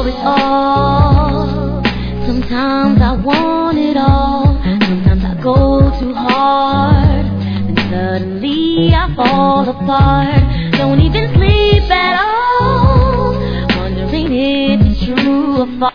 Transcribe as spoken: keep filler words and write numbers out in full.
it all. Sometimes I want it all. Sometimes I go too hard, and suddenly I fall apart. Don't even sleep at all, wondering if it's true or false.